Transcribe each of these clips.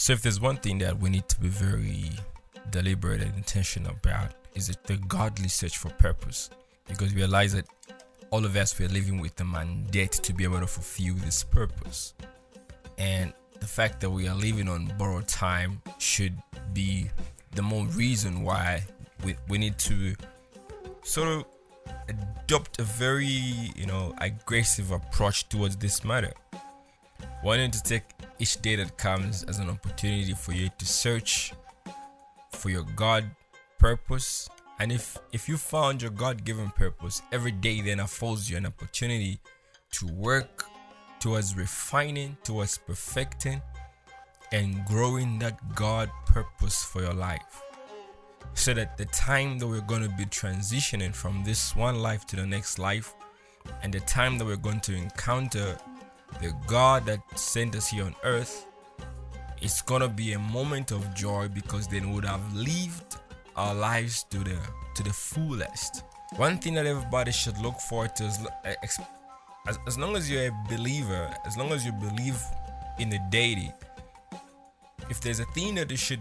So if there's one thing that we need to be very deliberate and intentional about, is it the godly search for purpose, because we realize that all of us, we're living with a mandate to be able to fulfill this purpose. And the fact that we are living on borrowed time should be the more reason why we need to sort of adopt a very, aggressive approach towards this matter. Wanting to take each day that comes as an opportunity for you to search for your God purpose. And if you found your God-given purpose, every day then affords you an opportunity to work towards refining, towards perfecting, and growing that God purpose for your life. So that the time that we're going to be transitioning from this one life to the next life, and the time that we're going to encounter the God that sent us here on earth, it's going to be a moment of joy, because then we would have lived our lives to the fullest. One thing that everybody should look forward to is, as long as you're a believer, as long as you believe in the deity, if there's a thing that you should,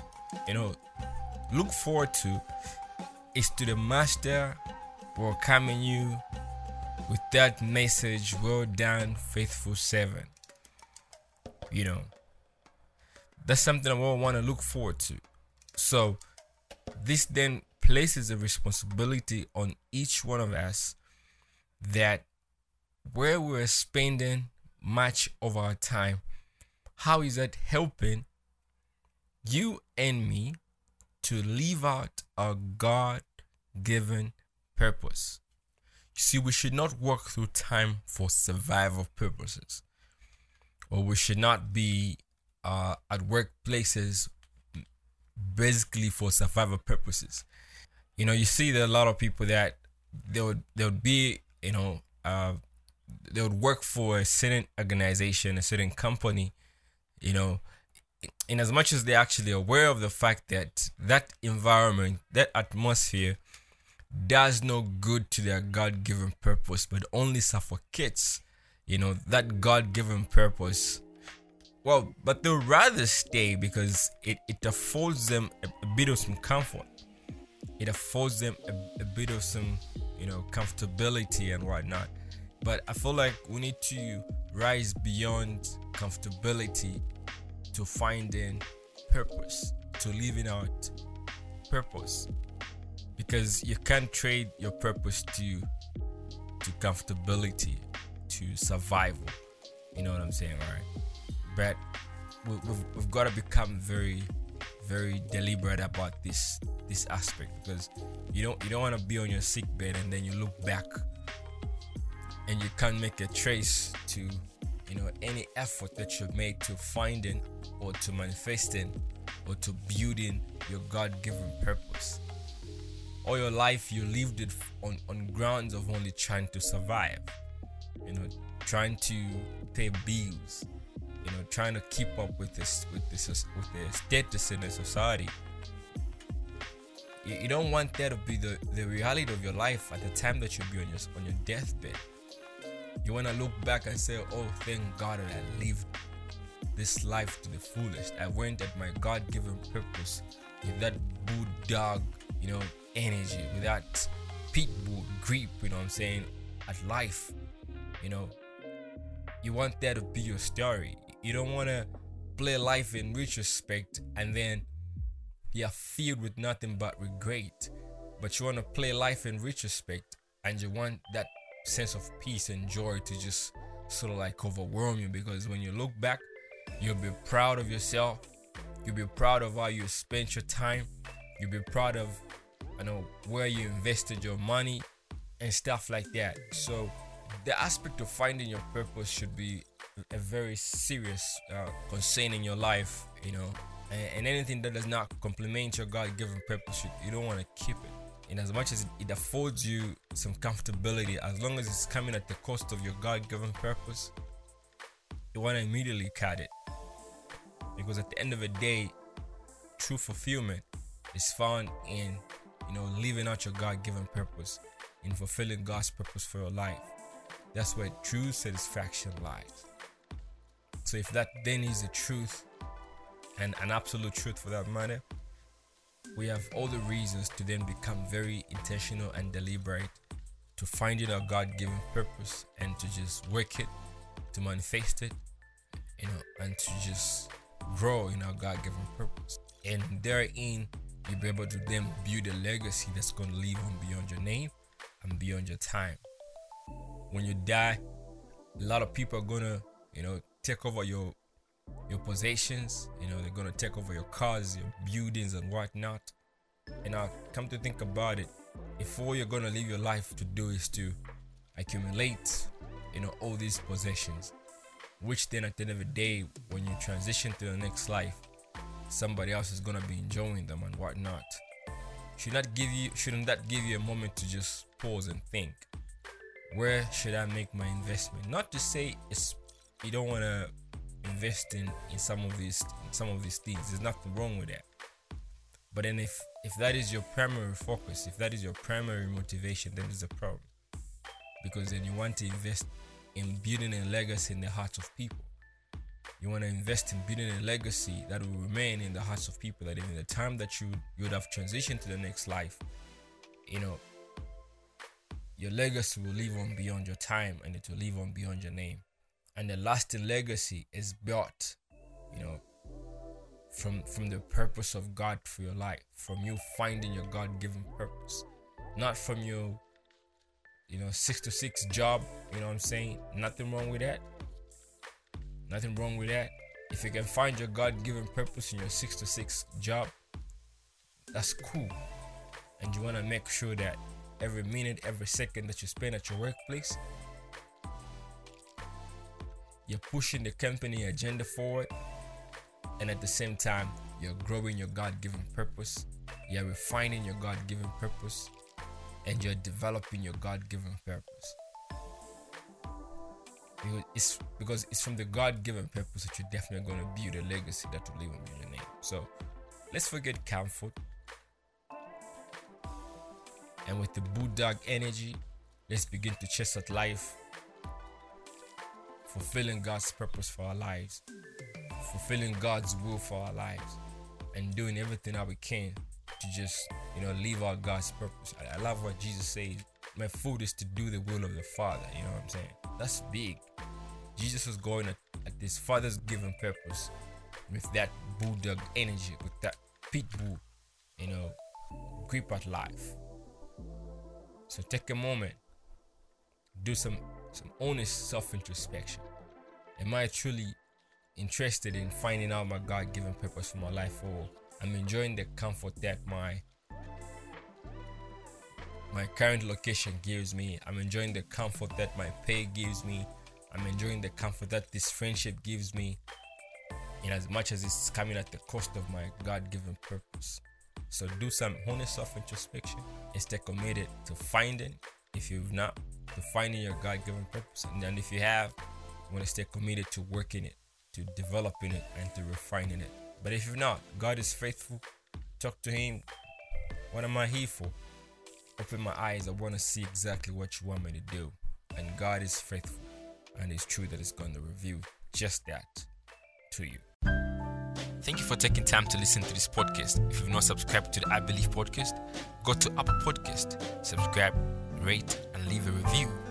look forward to, is to the Master welcoming you with that message, "Well done, faithful servant." That's something I will want to look forward to. So this then places a responsibility on each one of us, that where we're spending much of our time, how is that helping you and me to live out our God-given purpose? You see, we should not work through time for survival purposes, or we should not be at workplaces basically for survival purposes. You see that a lot of people that they would be, they would work for a certain organization, a certain company, in as much as they're actually aware of the fact that that environment, that atmosphere does no good to their God-given purpose, but only suffocates, that God-given purpose. Well, but they'll rather stay because it affords them a bit of some comfort. It affords them a bit of some, comfortability and whatnot. But I feel like we need to rise beyond comfortability to finding purpose, to living out purpose. Because you can't trade your purpose to comfortability, to survival. You know what I'm saying, right? But we've got to become very, very deliberate about this aspect, because you don't want to be on your sick bed and then you look back and you can't make a trace to any effort that you've made to finding or to manifesting or to building your God-given purpose. All your life you lived it on grounds of only trying to survive, trying to pay bills, trying to keep up with the status in the society. You don't want that to be the reality of your life at the time that you'll be on your deathbed. You want to look back and say, "Oh, thank God that I lived this life to the fullest. I went at my God-given purpose with that bulldog, energy, with that pitbull grip, at life." You want that to be your story. You don't want to play life in retrospect and then you're filled with nothing but regret. But you want to play life in retrospect and you want that sense of peace and joy to just sort of like overwhelm you, because when you look back, you'll be proud of yourself. You'll be proud of how you spent your time. You'll be proud of where you invested your money and stuff like that. So the aspect of finding your purpose should be a very serious concern in your life, and anything that does not complement your God-given purpose, you don't want to keep it. And as much as it affords you some comfortability, as long as it's coming at the cost of your God-given purpose, you want to immediately cut it. Because at the end of the day, true fulfillment is found in living out your God-given purpose, in fulfilling God's purpose for your life. That's where true satisfaction lies. So if that then is the truth, and an absolute truth for that matter, we have all the reasons to then become very intentional and deliberate to finding our God-given purpose and to just work it, to manifest it, and to just grow in our God-given purpose. And therein, you'll be able to then build a legacy that's going to live on beyond your name and beyond your time. When you die, a lot of people are going to, take over your possessions. They're going to take over your cars, your buildings and whatnot. And I'll come to think about it, if all you're going to live your life to do is to accumulate, all these possessions, which then at the end of the day, when you transition to the next life, somebody else is going to be enjoying them and whatnot. Shouldn't that give you a moment to just pause and think, where should I make my investment? Not to say you don't want to invest in some of these things. There's nothing wrong with that. But then if that is your primary focus, if that is your primary motivation, then there's a problem. Because then you want to invest in building a legacy in the hearts of people. You want to invest in building a legacy that will remain in the hearts of people, that in the time that you would have transitioned to the next life, your legacy will live on beyond your time, and it will live on beyond your name. And the lasting legacy is built, from the purpose of God for your life, from you finding your God-given purpose, not from your 6 to 6 job. You know what I'm saying? Nothing wrong with that. Nothing wrong with that. If you can find your God-given purpose in your 6 to 6 job, that's cool. And you want to make sure that every minute, every second that you spend at your workplace, you're pushing the company agenda forward, and at the same time, you're growing your God-given purpose, you're refining your God-given purpose, and you're developing your God-given purpose. Because it's from the God-given purpose that you're definitely going to build a legacy that will live on your name. So let's forget comfort, and with the bulldog energy, let's begin to chase at life, fulfilling God's purpose for our lives, fulfilling God's will for our lives, and doing everything that we can to just live out God's purpose. I love what Jesus says, my food is to do the will of the Father. You know what I'm saying? That's big. Jesus was going at this Father's given purpose with that bulldog energy, with that pit bull, grip at life. So take a moment, do some honest self-introspection. Am I truly interested in finding out my God-given purpose for my life, or I'm enjoying the comfort that my current location gives me? I'm enjoying the comfort that my pay gives me. I'm enjoying the comfort that this friendship gives me, in as much as it's coming at the cost of my God-given purpose. So do some honest self-introspection and stay committed to finding, if you've not, to finding your God-given purpose. And then if you have, you want to stay committed to working it, to developing it, and to refining it. But if you've not, God is faithful. Talk to Him. What am I here for? Open my eyes. I want to see exactly what you want me to do. And God is faithful, and it's true that it's going to reveal just that to you. Thank you for taking time to listen to this podcast. If you've not subscribed to the I Believe podcast, go to Apple Podcast, subscribe, rate, and leave a review.